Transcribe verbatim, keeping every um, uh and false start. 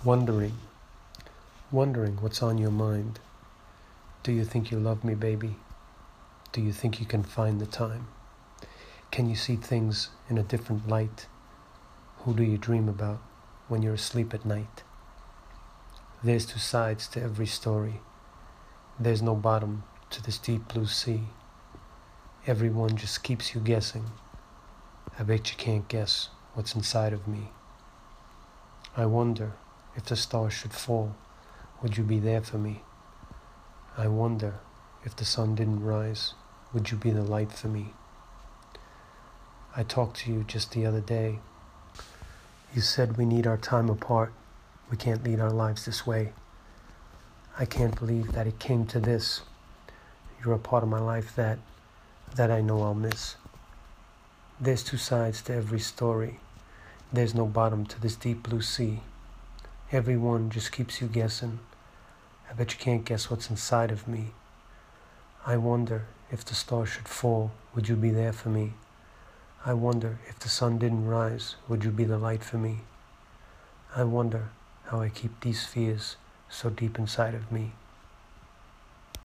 Wondering, wondering what's on your mind. Do you think you love me, baby? Do you think you can find the time? Can you see things in a different light? Who do you dream about when you're asleep at night? There's two sides to every story. There's no bottom to this deep blue sea. Everyone just keeps you guessing. I bet you can't guess what's inside of me. I wonder if the stars should fall, would you be there for me? I wonder if the sun didn't rise, would you be the light for me? I talked to you just the other day. You said we need our time apart. We can't lead our lives this way. I can't believe that it came to this. You're a part of my life that, that I know I'll miss. There's two sides to every story. There's no bottom to this deep blue sea. Everyone just keeps you guessing. I bet you can't guess what's inside of me. I wonder if the stars should fall, would you be there for me? I wonder if the sun didn't rise, would you be the light for me? I wonder how I keep these fears so deep inside of me.